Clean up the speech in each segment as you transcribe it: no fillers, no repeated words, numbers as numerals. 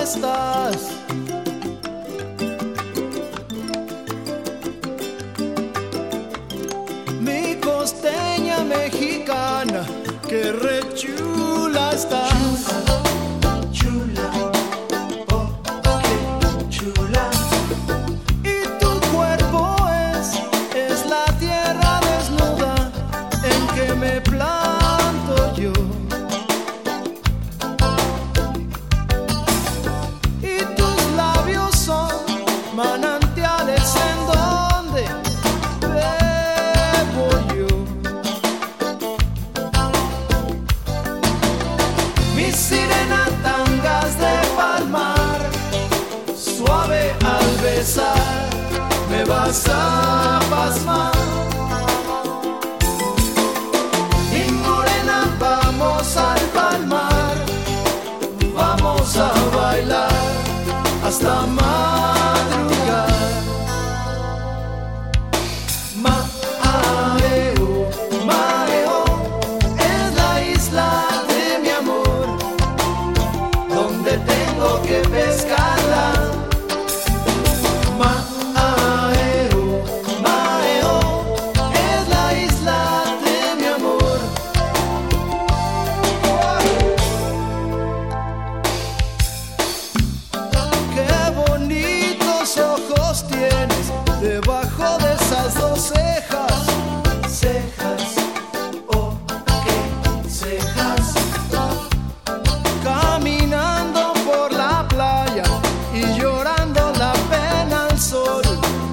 estás. Mi costeña mexicana, que re chula estás. Chula, oh, qué chula. Y tu cuerpo es la tierra desnuda en que me planto yo. Y tus labios son manantiales en donde bebo yo. Mi sirena tangas de palmar, suave al besar, me vas a pasmar. Y morena, vamos al palmar, vamos a bailar hasta madrugar. Maeo, Maeo, es la isla de mi amor, donde tengo que pescarla. Maeo, Maeo, es la isla de mi amor. Qué bonitos ojos tienes debajo de esas dos cejas. Cejas, oh, qué cejas. Caminando por la playa y llorando la pena al sol.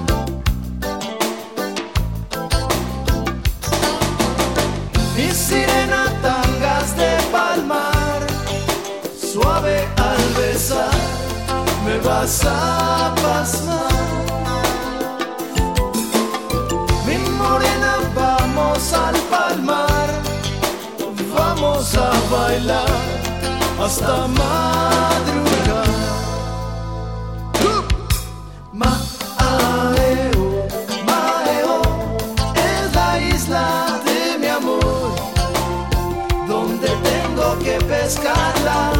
Mi sirena tangas de palmar, suave al besar, me vas a pasmar. Mi morena, vamos al palmar, vamos a bailar hasta madrugar. Maeo, Maeo, es la isla de mi amor, donde tengo que pescarla.